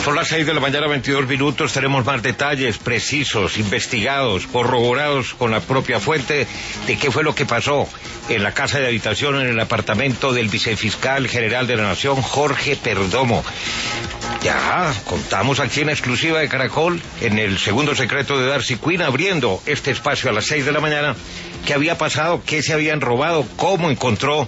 Son las 6 de la mañana, 22 minutos. Tenemos más detalles precisos, investigados, corroborados con la propia fuente de qué fue lo que pasó en la casa de habitación, en el apartamento del vicefiscal general de la Nación, Jorge Perdomo. Ya contamos aquí en exclusiva de Caracol, en el segundo secreto de Darcy Quinn, abriendo este espacio a las 6 de la mañana, qué había pasado, qué se habían robado, cómo encontró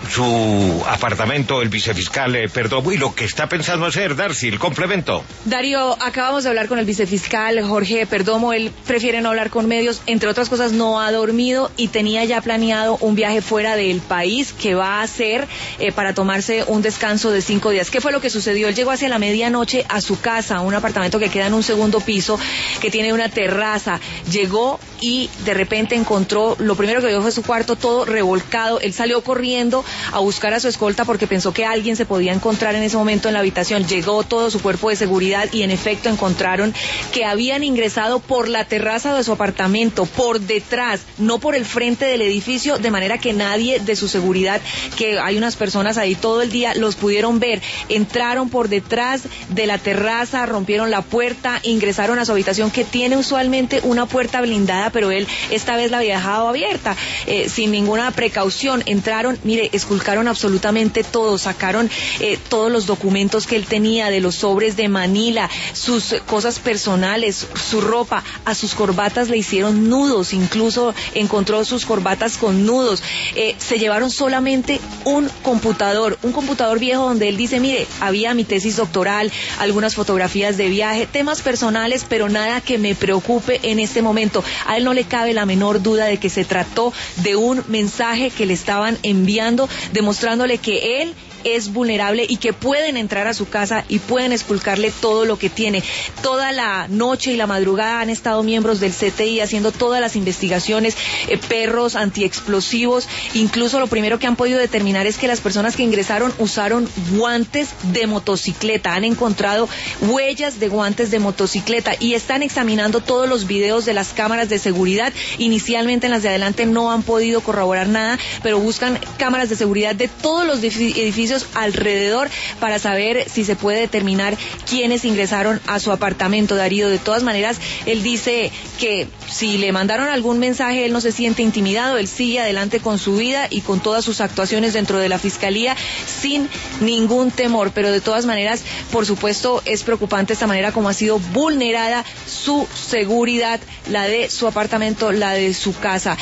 su apartamento el vicefiscal Perdomo y lo que está pensando hacer. Darcy, el complemento. Darío, acabamos de hablar con el vicefiscal Jorge Perdomo. Él prefiere no hablar con medios, entre otras cosas no ha dormido y tenía ya planeado un viaje fuera del país que va a hacer para tomarse un descanso de 5 días. ¿Qué fue lo que sucedió? Él llegó hacia la medianoche a su casa, un apartamento que queda en un segundo piso, que tiene una terraza. Llegó y de repente encontró, lo primero que vio fue su cuarto todo revolcado. Él salió corriendo a buscar a su escolta porque pensó que alguien se podía encontrar en ese momento en la habitación. Llegó todo su cuerpo de seguridad y en efecto encontraron que habían ingresado por la terraza de su apartamento, por detrás, no por el frente del edificio, de manera que nadie de su seguridad, que hay unas personas ahí todo el día, los pudieron ver. Entraron por detrás de la terraza, rompieron la puerta, ingresaron a su habitación, que tiene usualmente una puerta blindada, pero él esta vez la había dejado abierta, sin ninguna precaución. Entraron, mire, esculcaron absolutamente todo, sacaron todos los documentos que él tenía, de los sobres de Manila, sus cosas personales, su ropa, a sus corbatas le hicieron nudos, incluso encontró sus corbatas con nudos. Se llevaron solamente un computador viejo donde él dice, mire, había mi tesis doctoral, algunas fotografías de viaje, temas personales, pero nada que me preocupe en este momento. A él no le cabe la menor duda de que se trató de un mensaje que le estaban enviando, demostrándole que él es vulnerable y que pueden entrar a su casa y pueden expulcarle todo lo que tiene. Toda la noche y la madrugada han estado miembros del CTI haciendo todas las investigaciones, perros antiexplosivos. Incluso lo primero que han podido determinar es que las personas que ingresaron usaron guantes de motocicleta. Han encontrado huellas de guantes de motocicleta y están examinando todos los videos de las cámaras de seguridad. Inicialmente en las de adelante no han podido corroborar nada, pero buscan cámaras de seguridad de todos los edificios alrededor para saber si se puede determinar quiénes ingresaron a su apartamento. Darío, de todas maneras, él dice que si le mandaron algún mensaje, él no se siente intimidado, él sigue adelante con su vida y con todas sus actuaciones dentro de la fiscalía sin ningún temor, pero de todas maneras, por supuesto, es preocupante esta manera como ha sido vulnerada su seguridad, la de su apartamento, la de su casa.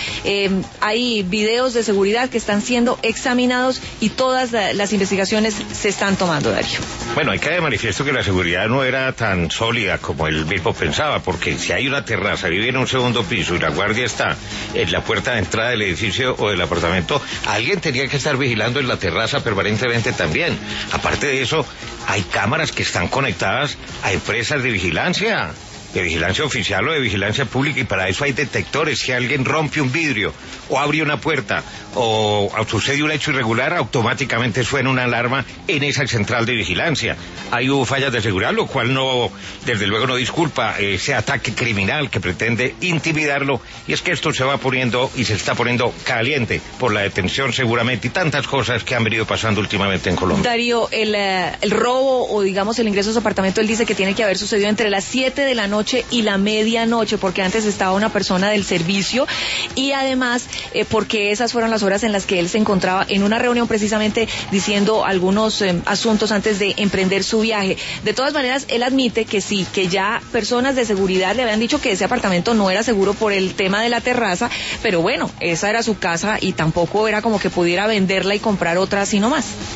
Hay videos de seguridad que están siendo examinados y todas las investigaciones se están tomando, Darío. Bueno, hay que de manifiesto que la seguridad no era tan sólida como él mismo pensaba, porque si hay una terraza, vive en un segundo piso y la guardia está en la puerta de entrada del edificio o del apartamento, alguien tenía que estar vigilando en la terraza permanentemente también. Aparte de eso, hay cámaras que están conectadas a empresas de vigilancia oficial o de vigilancia pública, y para eso hay detectores. Si alguien rompe un vidrio o abre una puerta o sucede un hecho irregular, automáticamente suena una alarma en esa central de vigilancia. Ahí hubo fallas de seguridad, lo cual no, desde luego no disculpa ese ataque criminal que pretende intimidarlo, y es que esto se va poniendo y se está poniendo caliente por la detención seguramente y tantas cosas que han venido pasando últimamente en Colombia. Darío, el robo o digamos el ingreso a su apartamento, él dice que tiene que haber sucedido entre las 7 de la noche y la medianoche, porque antes estaba una persona del servicio y además porque esas fueron las horas en las que él se encontraba en una reunión precisamente diciendo algunos asuntos antes de emprender su viaje. De todas maneras, él admite que sí, que ya personas de seguridad le habían dicho que ese apartamento no era seguro por el tema de la terraza, pero bueno, esa era su casa y tampoco era como que pudiera venderla y comprar otra así nomás.